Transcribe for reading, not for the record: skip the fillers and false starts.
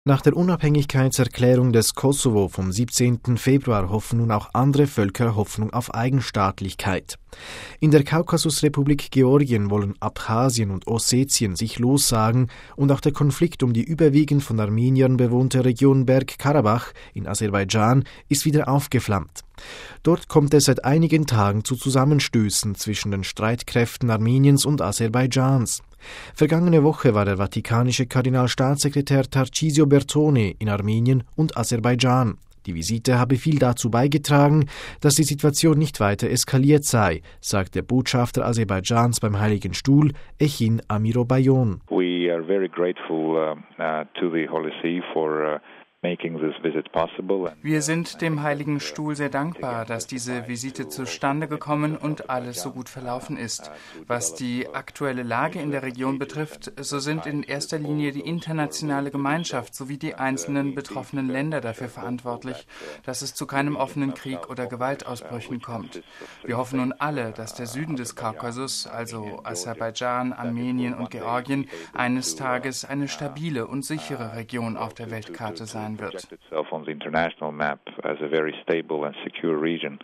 Nach der Unabhängigkeitserklärung des Kosovo vom 17. Februar hoffen nun auch andere Völker Hoffnung auf Eigenstaatlichkeit. In der Kaukasusrepublik Georgien wollen Abchasien und Ossetien sich lossagen und auch der Konflikt um die überwiegend von Armeniern bewohnte Region Bergkarabach in Aserbaidschan ist wieder aufgeflammt. Dort kommt es seit einigen Tagen zu Zusammenstößen zwischen den Streitkräften Armeniens und Aserbaidschans. Vergangene Woche war der vatikanische Kardinalstaatssekretär Tarcisio Bertone in Armenien und Aserbaidschan. Die Visite habe viel dazu beigetragen, dass die Situation nicht weiter eskaliert sei, sagt der Botschafter Aserbaidschans beim Heiligen Stuhl, Echin Amirobayon. We are very grateful to the Holy See for Wir sind dem Heiligen Stuhl sehr dankbar, dass diese Visite zustande gekommen und alles so gut verlaufen ist. Was die aktuelle Lage in der Region betrifft, so sind in erster Linie die internationale Gemeinschaft sowie die einzelnen betroffenen Länder dafür verantwortlich, dass es zu keinem offenen Krieg oder Gewaltausbrüchen kommt. Wir hoffen nun alle, dass der Süden des Kaukasus, also Aserbaidschan, Armenien und Georgien, eines Tages eine stabile und sichere Region auf der Weltkarte sein wird.